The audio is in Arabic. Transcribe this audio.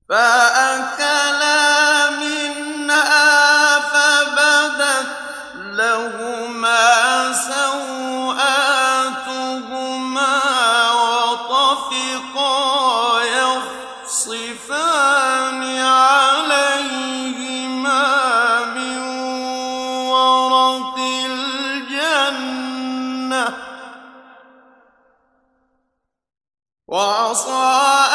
فأكلا منها فبدت لهما سوآتهما وطفقا يخصفان عليهما من ورق الجنة وعصى